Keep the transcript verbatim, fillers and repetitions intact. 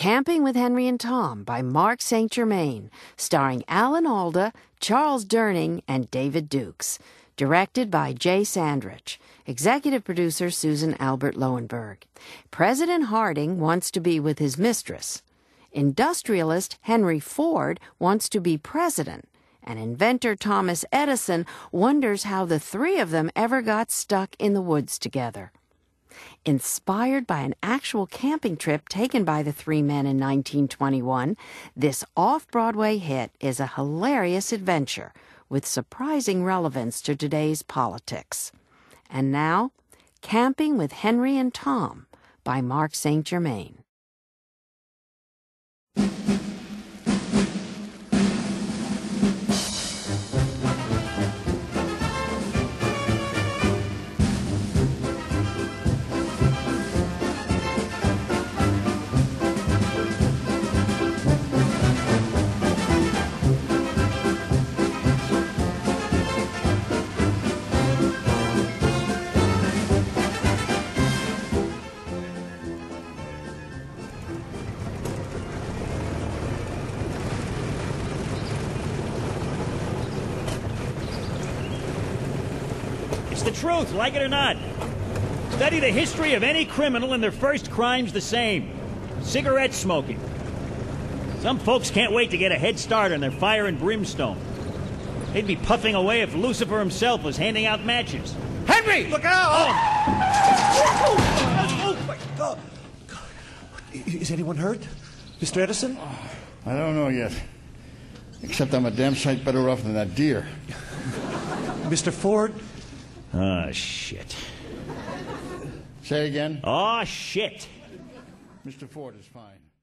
Camping with Henry and Tom by Mark Saint Germain, starring Alan Alda, Charles Durning, and David Dukes. Directed by Jay Sandrich. Executive producer Susan Albert Lowenberg. President Harding wants to be with his mistress. Industrialist Henry Ford wants to be president. And inventor Thomas Edison wonders how the three of them ever got stuck in the woods together. Inspired by an actual camping trip taken by the three men in nineteen twenty-one, this off-Broadway hit is a hilarious adventure with surprising relevance to today's politics. And now, Camping with Henry and Tom by Mark Saint Germain. It's the truth, like it or not. Study the history of any criminal and their first crime's the same. Cigarette smoking. Some folks can't wait to get a head start on their fire and brimstone. They'd be puffing away if Lucifer himself was handing out matches. Henry! Look out! Oh. Oh, my God. Is anyone hurt? Mister Edison? I don't know yet. Except I'm a damn sight better off than that deer. Mister Ford? Ah, shit. Say again? Oh, shit. Mister Ford is fine.